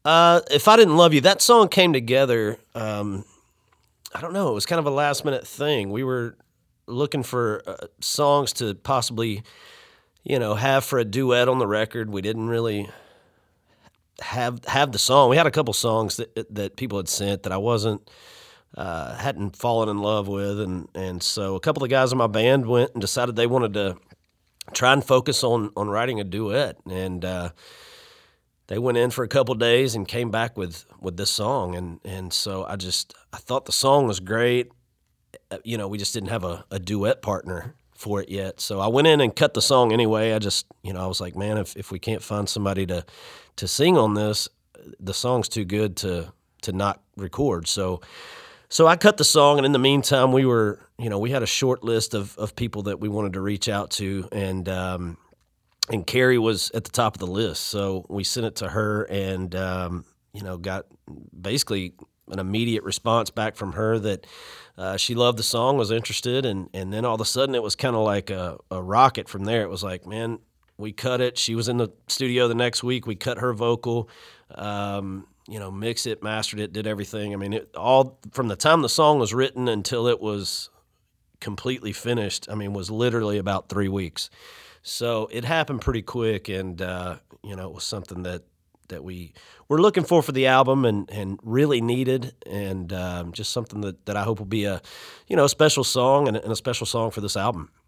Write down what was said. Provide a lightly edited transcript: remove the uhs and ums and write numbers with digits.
If I Didn't Love You, that song came together. I don't know. It was kind of a last minute thing. We were looking for songs to possibly, have for a duet on the record. We didn't really have the song. We had a couple songs that people had sent that I wasn't hadn't fallen in love with, and so a couple of guys in my band went and decided they wanted to try and focus on writing a duet, and they went in for a couple days and came back with this song, and so I thought the song was great. We just didn't have a duet partner for it yet, so I went in and cut the song anyway. I was like, man, if we can't find somebody to sing on this, the song's too good to not record. So I cut the song, and in the meantime, we had a short list of people that we wanted to reach out to, and Carrie was at the top of the list. So we sent it to her, and got basically an immediate response back from her that she loved the song, was interested, and then all of a sudden it was kind of like a rocket from there. It was like, man, we cut it. She was in the studio the next week. We cut her vocal. Mixed it, mastered it, did everything. I mean, it all from the time the song was written until it was completely finished, was literally about 3 weeks. So it happened pretty quick, and it was something that we were looking for the album and really needed, and just something that I hope will be a special song and a special song for this album.